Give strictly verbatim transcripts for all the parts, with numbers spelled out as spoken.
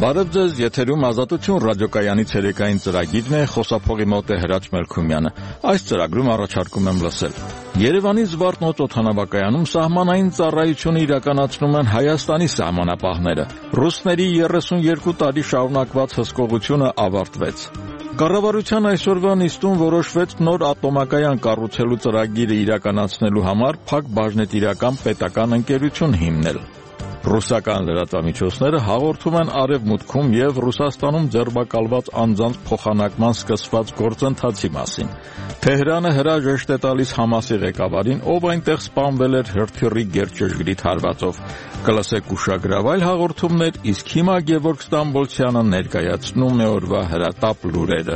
Բարև ձեզ, եթերում Ազատություն ռադիոկայանի ցերեկային ծրագիրն է, խոսափողի մոտ է Հրաչ Մելքումյանը։ Այս ծրագրում առաջարկում եմ լսել. Երևանի Զվարթնոց օդանավակայանում սահմանային ծառայություն իրականացնում են Հայաստանի սահմանապահները։ Ռուսների երեսունյոթ տարի շարունակված հսկողությունը ավարտվեց։ Կառավարության այսօրվա նիստում որոշվեց նոր ատոմակայան կառուցելու ծրագիրը իրականացնելու համար փակ բաժնետիրական պետական ընկերություն հիմնել։ Ռուսական լրատվամիջոցները հաղորդում են Արևմուտքում և Ռուսաստանում ձերբակալված անձանց փոխանակման սկսված գործընթացի մասին։ Թեհրանը հրաժեշտ է տալիս Համասի ղեկավարին, ով այնտեղ սպանվել էր հրթիռի գերճշգրիտ հարվածով։ Կլսեք ուշագրավ այլ հաղորդումներ, իսկ հիմա Գևորգ Ստամբոլցյանը ներկայացնում է օրվա հրատապ լուրերը։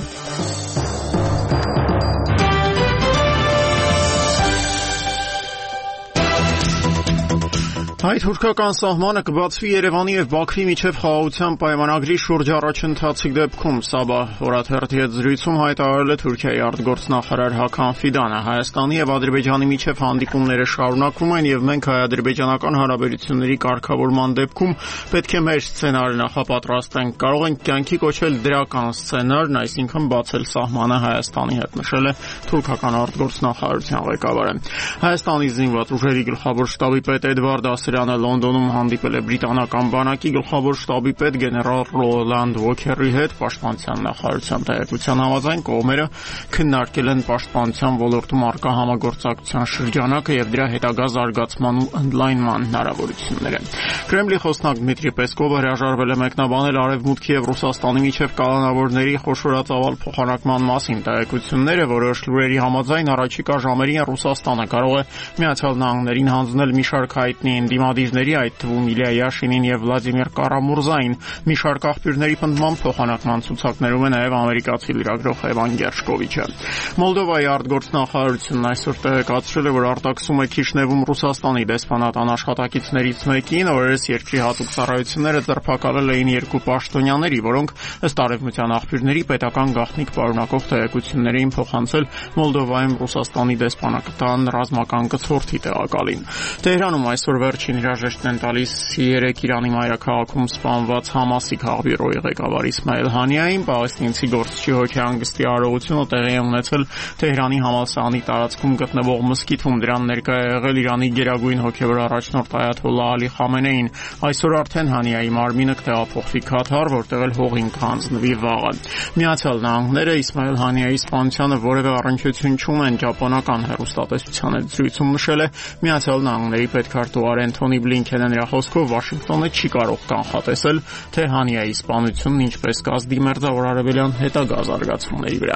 Հայ-թուրքական սահմանը կբացվի Երևանի և Բաքվի միջև խաղաղության պայմանագրի շուրջ առաջընթացի դեպքում, Սաբահ օրաթերթի հետ զրույցում հայտարարել է Թուրքիայի արտգործնախարար Հական Ֆիդանը։ Հայաստանի և Ադրբեջանի միջև հանդիպումները շարունակվում են և մենք հայ-ադրբեջանական հարաբերությունների կարգավորման դեպքում պետք է մեր սցենարը նախապատրաստենք, կարող ենք կյանքի կոչել դրական սցենարն, այսինքն բացել սահմանը Հայաստանի հետ, նշել է թուրքական արտգործնախարարության ղեկավարը։ Հայաստանի զինված ուժերի գլխավոր շտաբի պետ Էդվարդ Ասրյանը Լոնդոնում հանդիպել է բրիտանական բանակի գլխավոր շտաբի պետ գեներալ Ռոլանդ Ուոքերի հետ։ Պաշտպանության նախարարության տեղեկության համաձայն կողմերը քննարկել են պաշտպանության ոլորտում առկա համագործակցության շրջանակը և դրա հետագա զարգացման ու ընդլայնման հնարավորությունները։ Կրեմլի խոսնակ Դմիտրի Պեսկովը հրաժարվել է մեկնաբանել Արևմուտքի և Ռուսաստանի միջև կալանավորների խոշորածավալ փոխանակման մասին տեղեկությունները։ Որոշ լուրերի համաձայն առաջիկա ժամերին Ռուսաստանը կարող է Միացյալ Նահանգներին հանձնել մի շարք հայտնի ընդդիմադիրների, այդ թվում Իլյա Յաշինին և Վլադիմիր Կարամուրզային։ Մի շարք աղբյուրների պնդմամբ փոխանակման ցուցակներում է նաև ամերիկացի լրագրող Էվան Գերշկովիչը։ Մոլդովայի արտգործնախարարությունն այսօր տեղեկացրել է, որ արտաքսում է Քիշնևում Ռուսաստանի դեսպանատան աշխատակիցներից մեկին, օրերս երկրի հատուկ ծառայությունները ձերբակալել էին երկու պաշտոնյաների, որոնք ըստ արևմտյան աղբյուրների պետական գաղտնիք պարունակող տեղեկություններ էին փոխանցել Մոլդովայում Ռուսաստանի դեսպանատան ռազմական գծորդի տեղակալին։ Թեհրանում այսօր վերջին հրաժեշտն են տալիս երեք Իրանի մայրաքաղաքում սպանված Համասի քաղբյուրոյի ղեկավար Իսմայել Հանիային։ Պաղեստինցի գործչի հոգեհանգստի արարողությունը տեղի է ունեցել Թեհրանի համալսարանի տարածքում գտնվող մզկիթում։ Դրան ներկա է եղել Իրանի գերագույն հոգևոր առաջնորդ Այաթոլլահ Ալի Խամենեին։ Այսօր արդեն Հանիայի մարմինը կտեղափոխվի Քաթար, որտեղ էլ հողին կհանձնվի վաղը։ Միացյալ Նահանգները Իսմայել Հանիայի սպանությանը որևէ առնչություն չունեն, ճապոնական հեռուստատեսության հետ զրույցում նշել է Միացյալ Նահանգների պետքարտուղար Էնթոնի Բլինքենը։ Նրա խոսքով Վաշինգտոնը չի կարող կանխատեսել, թե Հանիայի սպանությունն ինչպես կազդի մերձավոր արևելյան հետագա զարգացումների վրա։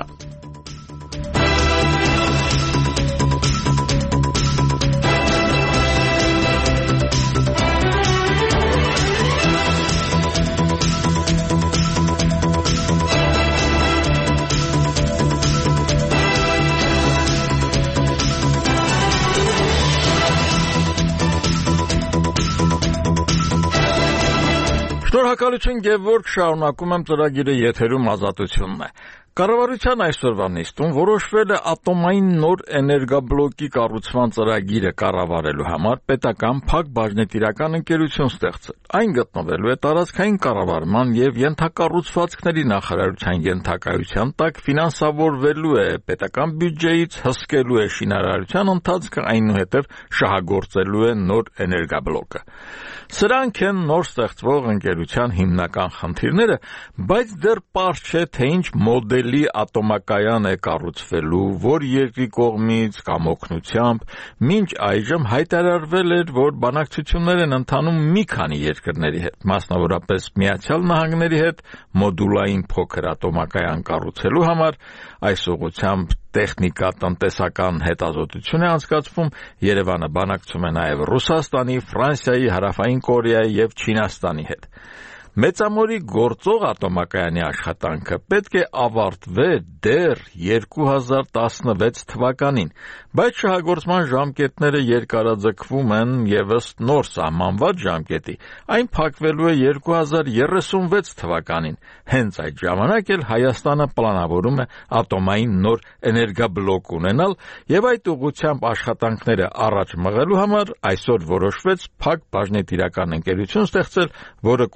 Շնորհակալություն Գևորգ, շարունակում եմ ծրագիրը, եթերում Ազատությունն է։ Կառավարության այսօրվա նիստում որոշվել է ատոմային նոր էներգաբլոկի կառուցման ծրագիրը կառավարելու համար պետական փակ բաժնետիրական ընկերություն ստեղծել։ Այն գտնվելու է տարածքային կառավարման և ենթակառուցվածքների նախարարության ենթակայության տակ, ֆինանսավորվելու է պետական բյուջեից, հսկելու է շինարարության ընթացքը, այնուհետև շահագործելու է նոր էներգաբլոկը։ Սրանք են նոր ստեղծվող ընկերության հիմնական խնդիրները, բայց դեռ պարզ չէ, թե ինչ մոդելի ատոմակայան է կառուցվելու, որ երկրի կողմից կամ օգնությամբ։ Մինչ այժմ հայտարարվել էր, որ բանակցություններ են ընթանում մի քանի երկրների հետ, մասնավորապես Միացյալ Նահանգների հետ, մոդուլային փոքր ատոմակայան կառուցելու համար։ Այս ուղղությամբ տեխնիկա-տնտեսական հետազոտություն է անցկացվում։ Երևանը բանակցում է նաև Ռուսաստանի, Ֆրանսիայի, Հարավային Կորեայի և Չինաստանի հետ։ Մեծամորի գործող ատոմակայանի աշխատանքը պետք է ավարտվեր դեռ երկու հազար տասնվեց թվականին, բայց շահագործման ժամկետները երկարաձգվում են և ըստ նոր սահմանված ժամկետի այն փակվելու է երկու հազար երեսունվեց թվականին։ Հենց այդ ժամանակ էլ Հայաստանը պլանավորում է ատոմային նոր էներգաբլոկ ունենալ և այդ ուղղությամբ աշխատանքները առաջ մղելու համար այսօր որոշվեց փակ բաժնետիրական ընկերություն ստեղծել, որը կոչվում է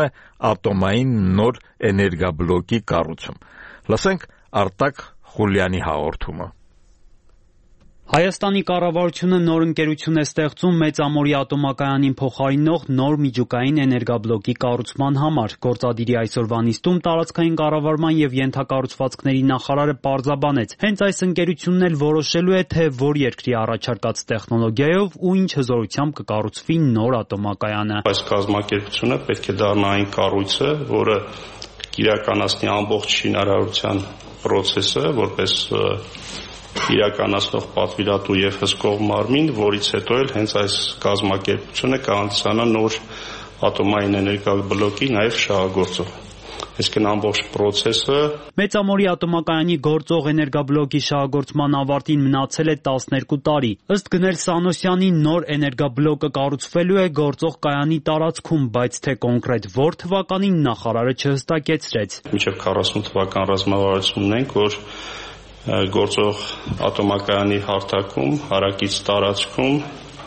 է ատոմային նոր էներգաբլոկի կառուցում։ Լսենք Արտակ Խուլյանի հաղորդումը։ Հայաստանի կառավարությունը նոր ընկերություն է ստեղծում Մեծամորի ատոմակայանին փոխարինող նոր միջուկային էներգաբլոկի կառուցման համար։ Գործադիրի այսօրվա նիստում տարածքային կառավարման եւ ենթակառուցվածքների նախարարը պարզաբանեց, հենց այս ընկերությունն էլ որոշելու է, թե որ երկրի առաջարկած տեխնոլոգիայով ու ինչ հզորությամբ կկառուցվի նոր ատոմակայանը։ Այս կազմակերպությունը պետք է դառնա այն կառույցը, որը իրականացնի ամբողջ շինարարության process-ը, որպես իրականացնող պատվիրատու եւ հսկող մարմին, որից հետո էլ հենց այս կազմակերպությունը կհանդիսանա նոր ատոմային էներգաբլոկի նաեւ շահագործող։ Այսինքն ամբողջ process-ը Մեծամորի ատոմակայանի գործող էներգաբլոկի շահագործման ավարտին մնացել է տասներկու տարի։ Ըստ Գնել Սանոսյանի նոր էներգաբլոկը կառուցվելու է գործող կայանի տարածքում, բայց թե կոնկրետ որ թվականին նախարարը չհստակեցրեց։ Մինչև քառասուն թվական ռազմավարություն ունենք, որ գործող ատոմակայանի հարթակում, հարակից տարածքում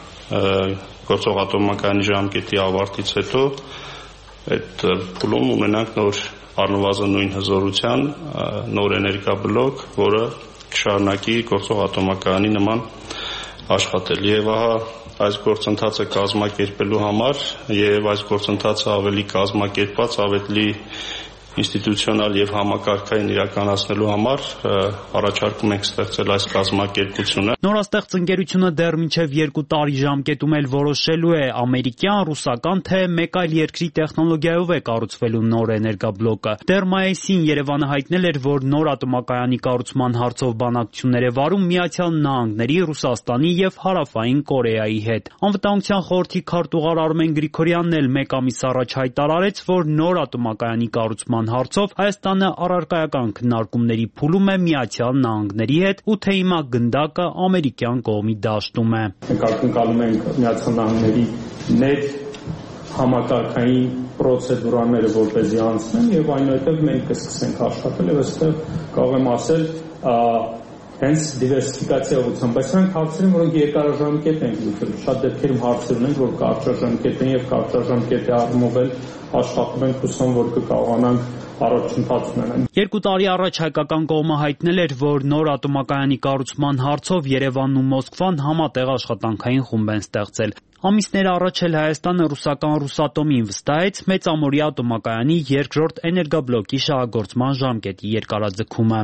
գործող ատոմակայանի ժամկետի ավարտից հետո այդ փուլում ունենանք նոր առնվազն նույն հզորության նոր էներգաբլոկ, որը կշարունակի գործող ատոմակայանի նման աշխատել։ Եվ ահա այս գործընթացը կազմակերպելու համար եւ այս գործընթացը ավելի կազմակերպված, ավելի ինստիտուցիոնալ եւ համակարգային իրականացնելու համար առաջարկում ենք ստեղծել այս կազմակերպությունը։ Նորաստեղծ ընկերությունը դեռ մինչև երկու տարի ժամկետում էլ որոշելու է ամերիկյան, ռուսական, թե մեկ այլ երկրի տեխնոլոգիայով է կառուցվելու նոր էներգաբլոկը։ Դեռ մայիսին Երևանը հայտնել էր, որ նոր ատոմակայանի կառուցման հարցով բանակցություններ է վարում Միացյալ Նահանգների, Ռուսաստանի եւ Հարավային Կորեայի հետ։ Անվտանգության խորհրդի քարտուղար Արմեն Գրիգորյանն էլ մեկ ամիս առաջ հայտարարեց, որ նոր ատոմակայանի կառուցման հարցով Հայաստանը առարկայական քննարկումների փուլում է Միացյալ Նահանգների հետ ու թե հիմա գնդակը ամերիկյան կողմի դաշտում է։ Մենք ակնկալում ենք Միացյալ Նահանգների նետ համակարգային պրոցեդուրաները որպեսզի անցնեն եւ այնուհետեւ մենք կսկսենք աշխատել եւ այստեղ կարող եմ ասել հենց դիվերսիֆիկացիա ուղղությամբ, բայց նրանք հարցեր են, որոնք երկարաժամկետ են լուծել։ Շատ դեպքերում հարցեր ունենք, որ կարճաժամկետ են եւ կարճաժամկետի առումով էլ աշխատում ենք, հուսամ, որ կկարողանանք առաջընթաց ունենալ։ Երկու տարի առաջ հայկական կողմը հայտնել էր, որ նոր ատոմակայանի կառուցման հարցով Երևանն ու Մոսկվան համատեղ աշխատանքային խումբ են ստեղծել։ Ամիսներ առաջ էլ Հայաստանը ռուսական Ռուսատոմին վստահեց Մեծամորի ատոմակայանի երկրորդ էներգաբլոկի շահագործման ժամկետի երկարաձգումը։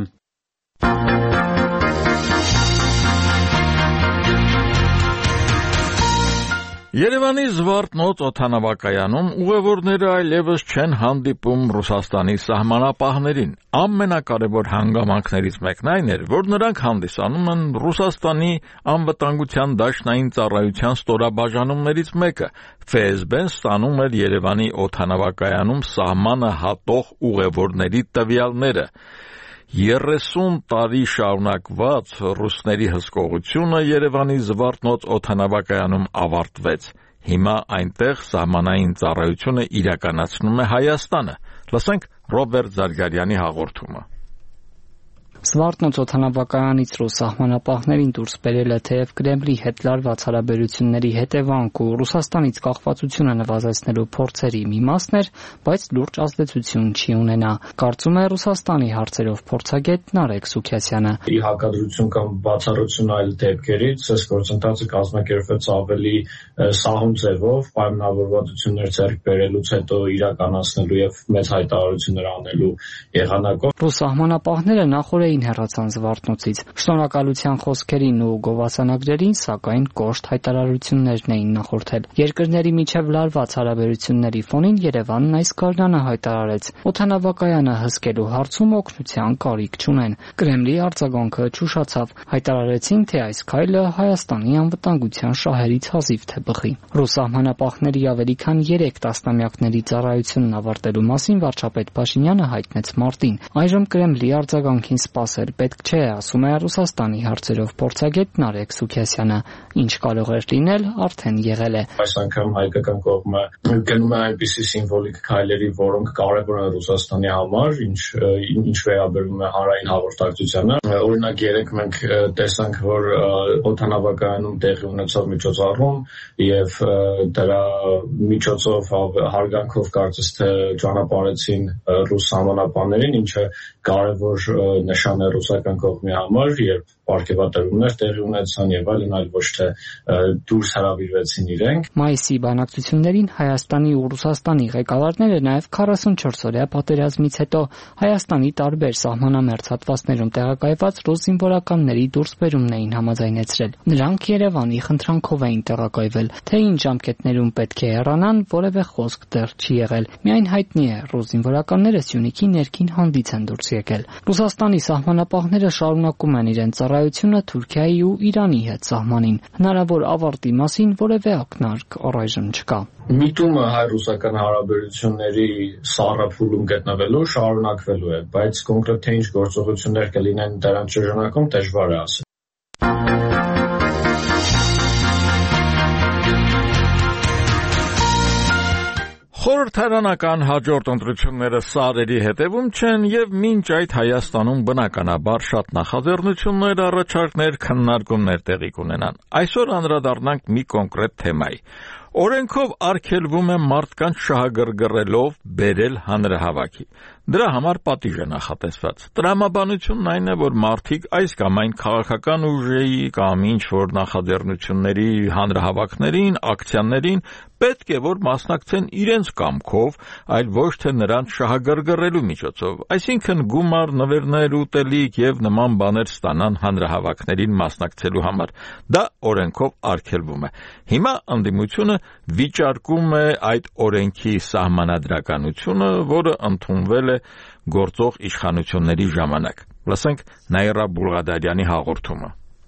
Երևանի Զվարթնոց օդանավակայանում ուղևորները այլևս չեն հանդիպում Ռուսաստանի սահմանապահներին։ Ամենակարևոր հանգամանքներից մեկն այն էր, որ նրանք հանդիսանում են Ռուսաստանի անվտանգության դաշնային ծառայության ստորաբաժանումներից մեկը։ Ֆ S B-ն ստանում էր Երևանի օդանավակայանում սահմանը հատող ուղևորների տվյալները։ երեսուն տարի շարունակված ռուսների հսկողությունը Երևանի Զվարթնոց օդանավակայանում ավարտվեց։ Հիմա այնտեղ սահմանային ծառայությունը իրականացնում է Հայաստանը։ Լսենք Ռոբերտ Զարգարյանի հաղորդումը։ Զվարթնոց օդանավակայանից ռուս սահմանապահներին դուրս բերել է թեև Կրեմլի հետ լարված հարաբերությունների հետևանք ու Ռուսաստանից կախվածությունը նվազեցնելու փորձերի մի մասն էր, բայց լուրջ ազդեցություն չի ունենա, կարծում է Ռուսաստանի հարցերով փորձագետ Նարեկ Սուքիասյանը։ Ի հակադրություն կամ բացառություն այլ դեպքերից, այս գործընթացը կազմակերպվեց ավելի սահուն ձևով, պայմանավորվածություններ ձեռք բերելուց հետո իրականացնելու եւ մեծ հայտարարություններ անելու եղանակով։ Ռուս սահմանապահները նախորդ հեռացան Զվարթնոցից։ Շնորհակալության խոսքերին ու գովասանագրերին, սակայն կոշտ հայտարարություններն էին նախորդել։ Երկրների միջև լարված հարաբերությունների ֆոնին Երևանն այս գարնանը հայտարարեց, օդանավակայանը հսկելու հարցում օգնության կարիք չունեն։ Կրեմլի արձագանքը չուշացավ։ Հայտարարեցին, թե այս քայլը Հայաստանի անվտանգության շահերից հազիվ թե բխի։ Ռուս սահմանապահների ավելի քան երեք տասնամյակների ծառայությունն ավարտելու մասին վարչապետ Փաշինյանը հայտնեց մարտին։ Այժմ Կրեմլի արձագանքին ասել պետք չէ, ասում է Ռուսաստանի հարցերով փորձագետ Նարեկ Սուքեսյանը, ինչ կարող էր լինել, արդեն եղել է։ Այս անգամ հայկական կողմը գնում է այնպիսի սիմվոլիկ քայլերի, որոնք կարևոր են Ռուսաստանի համար, ինչ ինչ վերաբերում է հանրային հաղորդակցությանը։ Օրինակ երեք մենք տեսանք, որ օդանավակայանում տեղի ունեցավ միջոցառում եւ դրա միջոցով հարգանքով կարծես թե ճանապարհեցին ռուս համանապաններին, ինչը կարևոր նշան է ռուսական կողմի համար, երբ պարգևատրումներ տեղի ունեցան եւ այլն, այլ ոչ թե դուրս հրավիրվեցին իրենք։ Մայիսի բանակցություններին Հայաստանի ու Ռուսաստանի ղեկավարները նաեւ քառասունչորս-օրյա պատերազմից հետո Հայաստանի տարբեր սահմանամերձ հատվածներում տեղակայված ռուս զինվորականների դուրսբերումն էին համաձայնեցրել։ Նրանք Երևանի խնդրանքով էին տեղակայվել, թե ինչ ժամկետներում պետք է հեռանան, որևէ խոսք դեռ չի եղել։ Միայն հայտնի է, ռուս զինվորականները Սյունիքի ներքին հանդից են դուրս եկել։ Ռուսաստանի սահմանապահները շարունակում են իրենց ծառայությունը Թուրքիայի ու Իրանի հետ սահմանին։ Հնարավոր ավարտի մասին որևէ ակնարկ առայժմ չկա։ Միտումը հայ-ռուսական հարաբերությունների սառափուլում գտնվելու շարունակվելու է, բայց կոնկրետ թե ինչ գործողություններ կլինեն դրանց շրջանակում դժվար է ասել։ Խորհրդարանական հաջորդ ընտրությունները սարերի հետևում չեն եւ մինչ այդ Հայաստանում բնականաբար շատ նախաձեռնություններ, առաջարկներ, քննարկումներ տեղի կունենան։ Այսօր անդրադառնանք մի կոնկրետ թեմայի։ Օրենքով արգելվում է մարդկանց շահագրգռելով բերել հանրահավաքի։ Դրա համար պատիժ է նախատեսված։ Տրամաբանությունն այն է, որ մարդիկ այս կամ այն քաղաքական ուժերի կամ ինչ-որ նախաձեռնությունների հանրահավաքներին, ակցիաներին պետք է որ մասնակցեն իրենց կամքով, այլ ոչ թե նրանց շահագրգռելու միջոցով, այսինքն գումար, նվերներ, ուտելիք եւ նման բաներ ստանան հանրահավաքներին մասնակցելու համար։ Դա օրենքով արգելվում է։ Հիմա ընդդիմությունը վիճարկում է այդ օրենքի սահմանադրականությունը, որը ընդունվել է գործող իշխանությունների ժամանակ։ Լսենք Նաիրա Բուլղադարյանի հաղորդումը։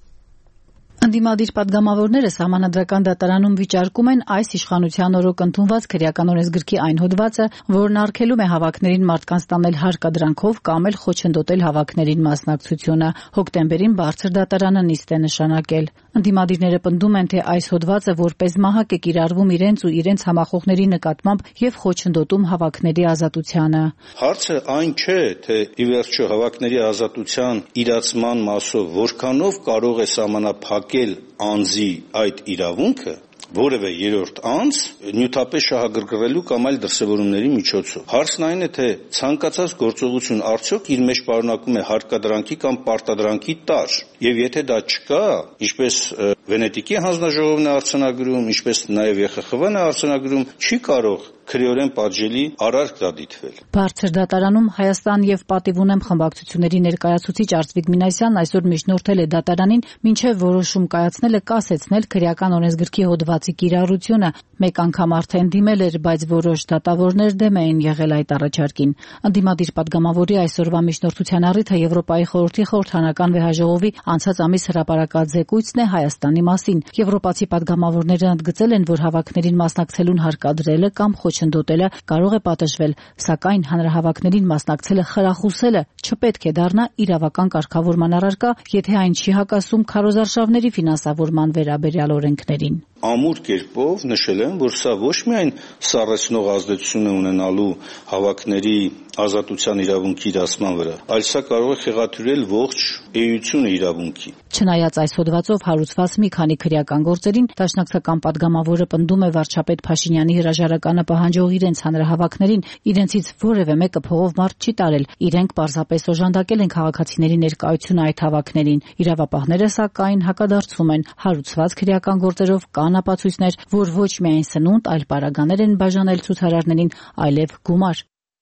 Ընդդիմադիր պատգամավորները Սահմանադրական դատարանում վիճարկում են այս իշխանության օրոք ընդունված քրեական օրենսգրքի այն հոդվածը, որն արգելում է հավաքներին մարդկանց տանել հարկադրանքով կամ էլ խոչընդոտել հավաքներին մասնակցությունը։ Հոկտեմբերին բարձր դատարանը նիստ է նշանակել։ Ընդդիմադիրները պնդում են, թե այս հոդվածը որպես մահակ է կիրառվում իրենց ու իրենց համախոհների նկատմամբ եւ խոչընդոտում հավաքների ազատությանը։ Հարցը այն չէ, թե ի վերջո հավաքների ազատության իրացման մասով որքանով կարող է սահմանափակել անձի այդ իրավունքը որևէ երրորդ անձ նյութապես շահագրգռելու կամ այլ դրսևորումների միջոցով։ Հարցն այն է, թե ցանկացած գործողություն արդյոք իր մեջ պարունակում է հարկադրանքի կամ պարտադրանքի տար, եւ եթե դա չկա, ինչպես Վենետիկի հանձնաժողովն է արձանագրում, ինչպես նաեւ Է Խ Խ V-ն է արձանագրում, չի կարող քրեորեն պատժելի արարք դադիթվել։ Բարձր դատարանում Հայաստան եւ Պատիվ ունեմ խմբակցությունների ներկայացուցիչ Արծվիկ Մինասյանն այսօր միջնորդել է դատարանին, մինչեւ որոշում կայացնելը կասեցնել քրեական օրենսգրքի հոդվածի կիրառությունը։ Մեկ անգամ արդեն դիմել էր, բայց որոշ դատավորներ դեմ էին եղել այդ առաջարկին։ Ընդդիմադիր պատգամավորի այսօրվա միջնորդության առիթը Եվրոպայի խորհրդի խորհրդանական վեհաժողովի անցած ամիս հրապարակած զեկույցն է Հայաստանի մասին։ Եվրոպացի պատգամավորները ընդգծել են, որ հավաքներին մասնակցելուն հարկադրելը կամ խոչընդոտելը կարող է պատժվել, սակայն հանրահավաքներին մասնակցելը խրախուսելը չպետք է դառնա իրավական կարգավորման առարկա, եթե այն չի հակասում քարոզարշավների ֆինանսավորման վերաբերյալ օրենքներին։ Ամուր կերպով նշել եմ, որ սա ոչ միայն սառեցնող ազդեցություն է ունենալու հավաքների ազատության իրավունքի իրացման վրա, այլ սա կարող է խեղաթյուրել ողջ էությունը իրավունքի։ Չնայած այս հոդվածով հարուցված մի քանի քրեական գործերին, դաշնակցական պատգամավորը պնդում է վարչապետ Փաշինյանի հրաժարականը պահանջող իրենց հանրահավաքներին իրենցից որևէ մեկը փողով մարդ չի տարել, իրենք պարզապես օժանդակել են քաղաքացիների ներկայությունը այդ հավաքներին։ Իրավապահները սակայն հակադարձում են, հարուցված քրեական գործերով կան ապացույցներ, որ ոչ միայն սնունդ, այլ պարագաներ են բաժանել ցուցարարներին, այլև գումար։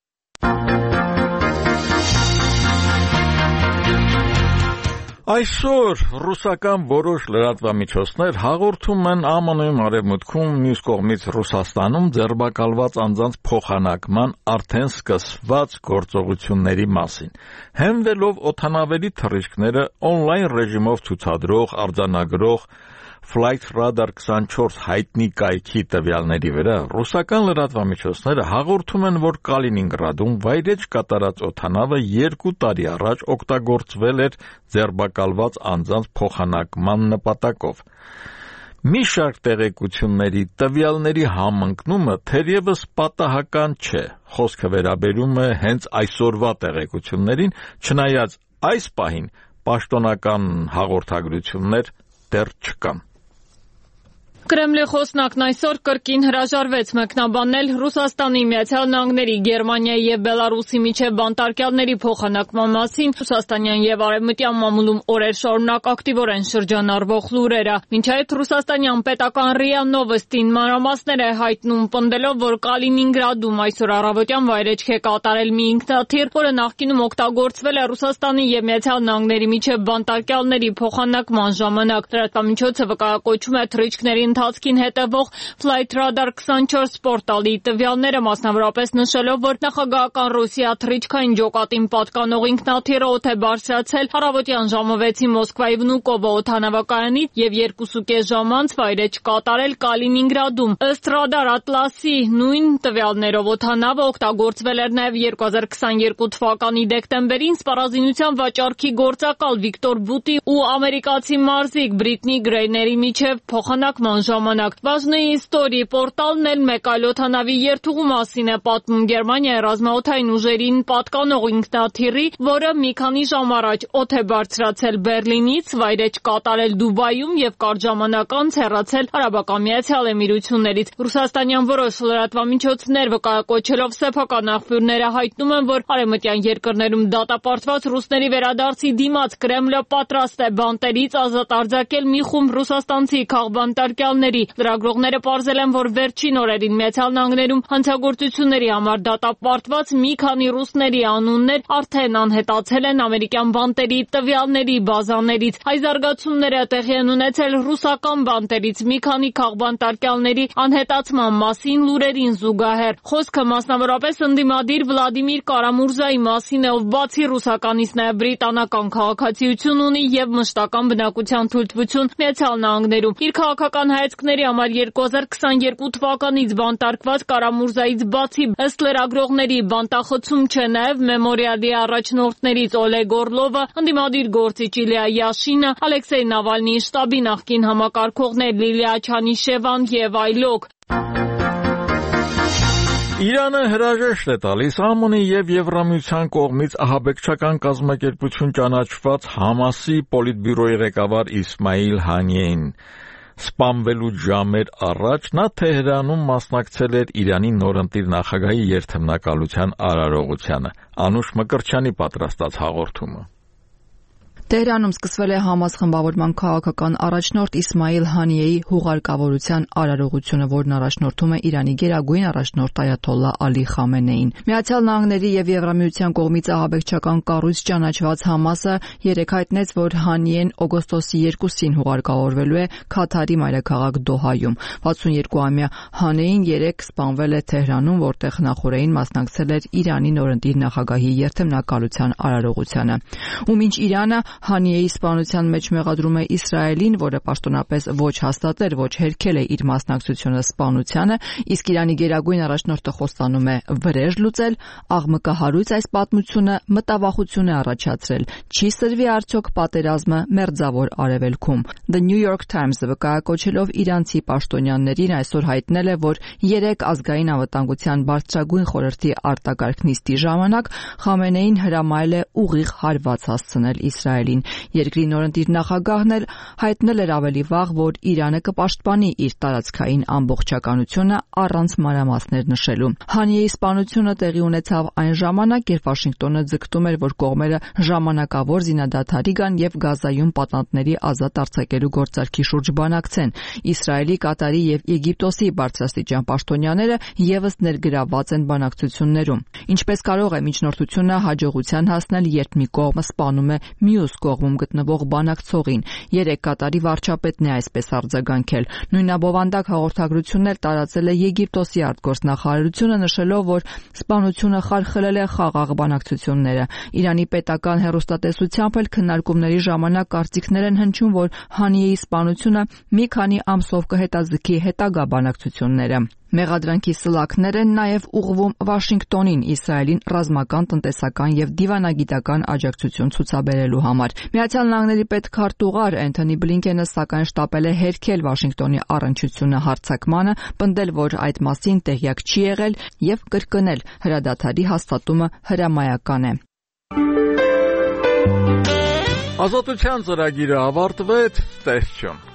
Այսօր ռուսական որոշ լրատվամիջոցներ հաղորդում են Α M N-ում արևմուտքում, մյուս կողմից Ռուսաստանում ձերբակալված անձանց փոխանակման արդեն սկսված գործողությունների մասին։ Հենվելով օդանավերի թռիչքները օնլայն ռեժիմով ցուցադրող, արձանագրող Flight Radar twenty-four հայտնի կայքի տվյալների վրա ռուսական լրատվամիջոցները հաղորդում են, որ Կալինինգրադում վայրէջք կատարած օդանավը երկու տարի առաջ օգտագործվել էր ձերբակալված անձանց փոխանակման նպատակով։ Մի շարք տեղեկությունների տվյալների համընկնումը թերևս պատահական չէ, խոսքը վերաբերում է հենց այսօրվա տեղեկություններին, չնայած այս պահին պաշտոնական հաղորդագրություններ դեռ չկան։ Կրեմլի խոսնակն այսօր կրկին հրաժարվեց մեկնաբանել Ռուսաստանի, Միացյալ Նահանգների, Գերմանիայի եւ Բելարուսի միջև բանտարկյալների փոխանակման մասին Ռուսաստանյան եւ Արևմտյան մամուլում օրեր շարունակ ակտիվորեն շրջանառվող լուրերը։ Մինչ այդ Ռուսաստանյան պետական ՌԻԱ Նովոստին մանրամասներ է հայտնում, պնդելով, որ Կալինինգրադում այսօր առավոտյան վայրէջք է կատարել մի ինքնաթիռ, որը նախկինում օգտագործվել է Ռուսաստանի եւ Միացյալ Նահանգների միջև բանտարկյալների փոխանակման ժամանակ։ Լրատվամիջոցը վկայակոչում է թռիչքների ընթացքին հետևող Flight Radar twenty-four սպորտալի տվյալները, մասնավորապես նշելով, որ նախագահական Ռուսիա թռիչքային ջոկատին պատկանող ինքնաթիռը օդ է բարձրացել առավոտյան ժամը վեցի Մոսկվայի Վնուկովո օդանավակայանից եւ երկուսուկես ժամ անց վայրէջք կատարել Կալինինգրադում։ Ըստ Radar Atlas-ի նույն տվյալներով օդանավը օգտագործվել էր նաեւ two thousand twenty-two թվականի դեկտեմբերին սպառազինության վաճառքի գործակալ Վիկտոր Բուտի ու ամերիկացի մարզիկ Բրիտնի Գրեյների միջև փոխանակման ժամանակ։ Վաժնեի Story պորտալն էլ մեկ այլ օդանավի երթուղու մասին է պատմում Գերմանիայի ռազմաօդային ուժերին պատկանող ինքնաթիռի, որը մի քանի ժամ առաջ օդ է բարձրացել Բերլինից, վայրէջք կատարել Դուբայում եւ կարճ ժամանակ անց հեռացել Արաբական Միացյալ Էմիրություններից։ Ռուսաստանյան որոշ լրատվամիջոցներ վկայակոչելով սեփական աղբյուրները հայտնում են, որ արևմտյան երկրներում դատապարտված ռուսների վերադարձի դիմաց Կրեմլը պատրաստ է բանտերից ազատ արձակել մի խումբ ռուսաստանցի քաղբանտարկյալների։ Լրագրողները պարզել են, որ վերջին օրերին Միացյալ Նահանգներում հանցագործությունների համար դատապարտված մի քանի ռուսների անուններ արդեն անհետացել են ամերիկյան բանտերի տվյալների բազաներից։ Այս զարգացումները տեղի են ունեցել ռուսական բանտերից մի քանի քաղբանտարկյալների անհետացման մասին լուրերին զուգահեռ։ Խոսքը մասնավորապես ընդդիմադիր Վլադիմիր Կարամուրզայի մասին է, ով բացի ռուսականից նաև բրիտանական քաղաքացիություն ունի եւ մշտական բնակության թույլտվություն Միացյալ Նահանգներում։ Իր քաղաքական հայացքների համար two thousand twenty-two թվականից բանտարկված Կարամուրզայից բացի ըստ լրագրողների բանտախցում չէ նաև Մեմորիալի առաջնորդներից Օլեգ Օրլովը, ընդդիմադիր գործիչ Իլիա Յաշինը, Ալեքսեյ Նավալնիի շտաբի նախկին համակարգողներ Լիլիա Չանիշևան եւ այլոք։ Իրանը հրաժեշտ է տալիս ԱՄՆ-ի եւ Եվրամիության կողմից ահաբեկչական կազմակերպություն ճանաչված Համասի պոլիտբյուրոյի ղեկավար Իսմայիլ Հանիեին։ Սպանվելու ժամեր առաջ նա Թեհրանում մասնակցել էր Իրանի նորընտիր նախագահի երթմնակալության արարողությանը։ Անուշ Մկրտչյանի պատրաստած հաղորդումը։ Տեհրանում սկսվել է Համաս խմբավորման քաղաքական առաջնորդ Իսմայիլ Հանիեի հուղարկավորության արարողությունը, որն առաջնորդում է Իրանի գերագույն առաջնորդ Այաթոլլա Ալի Խամենեին։ Միացյալ Նահանգների եւ Եվրամիության կողմից ահաբեկչական կառույց ճանաչված Համասը երեկ հայտնեց, որ Հանիեն օգոստոսի երկուսին հուղարկավորվելու է Քաթարի մայրաքաղաք Դոհայում։ վաթսունյոթ-ամյա Հանեին երեկ սպանվել է Թեհրանում, որտեղ նախորդին մասնակցել էր Իրանի նորընտիր նախագահի երթմնակալության արարողությանը։ Ու մինչ Իրանը Հանիեի սպանության մեջ մեղադրում է Իսրայելին, որը պաշտոնապես ոչ հաստատել, ոչ հերքել է իր մասնակցությունը սպանությանը, իսկ Իրանի գերագույն առաջնորդը խոստանում է վրեժ լուծել, աղմկահարույց այս պատմությունը մտավախություն է առաջացրել։ Չի սրվի արդյոք պատերազմը մերձավոր արևելքում։ The New York Times-ը վկայակոչելով իրանցի պաշտոնյաներին այսօր հայտնել է, որ երեք ազգային անվտանգության բարձրագույն խորհրդի արտակարգ նիստի ժամանակ Խամենեին հրամայել է ուղիղ հարված հասցնել Իսրայելին։ Երկրի նորընտիր նախագահն էլ հայտնել էր ավելի վաղ, որ Իրանը կպաշտպանի իր տարածքային ամբողջականությունը առանց մանրամասներ նշելու։ Հանիեի սպանությունը տեղի ունեցավ այն ժամանակ, երբ Վաշինգտոնը ձգտում էր, որ կողմերը ժամանակավոր զինադադարի գան եւ Գազայում պատանդների ազատ արձակելու գործարքի շուրջ բանակցեն։ Իսրայելի, Կատարի եւ Եգիպտոսի բարձրաստիճան պաշտոնյաները եւս ներգրավված են բանակցություններում։ Ինչպես կարող է միջնորդությունը հաջողության հասնել, երբ մի կողմը սպանում է մյուս մյուս կողմում գտնվող բանակցողին։ Երեք կատարի վարչապետն է այսպես արձագանքել։ Նույն բովանդակ հաղորդագրությունն էլ տարածել է Եգիպտոսի արտգործնախարարությունը, նշելով, որ սպանությունը խարխլել է խաղաղ բանակցությունները։ Իրանի պետական հեռուստատեսությամբ էլ քննարկումների ժամանակ կարծիքներ են հնչում, որ Հանիեի սպանությունը մի քանի ամսով կհետաձգի հետագա բանակցությունները։ Մեղադրանքի սլաքներ են նաև ուղղվում Վաշինգտոնին Իսրայելին ռազմական, տնտեսական եւ դիվանագիտական աջակցություն ցուցաբերելու համար։ Միացյալ Նահանգների պետքարտուղար Էնթոնի Բլինքենը սակայն շտապել է հերքել Վաշինգտոնի առնչությունը հարձակմանը, պնդել, որ այդ մասին տեղյակ չի եղել եւ կրկնել հրադադարի հաստատումը հրամայական է։ Ազատության ծրագիրը ավարտվեց, տեսչում։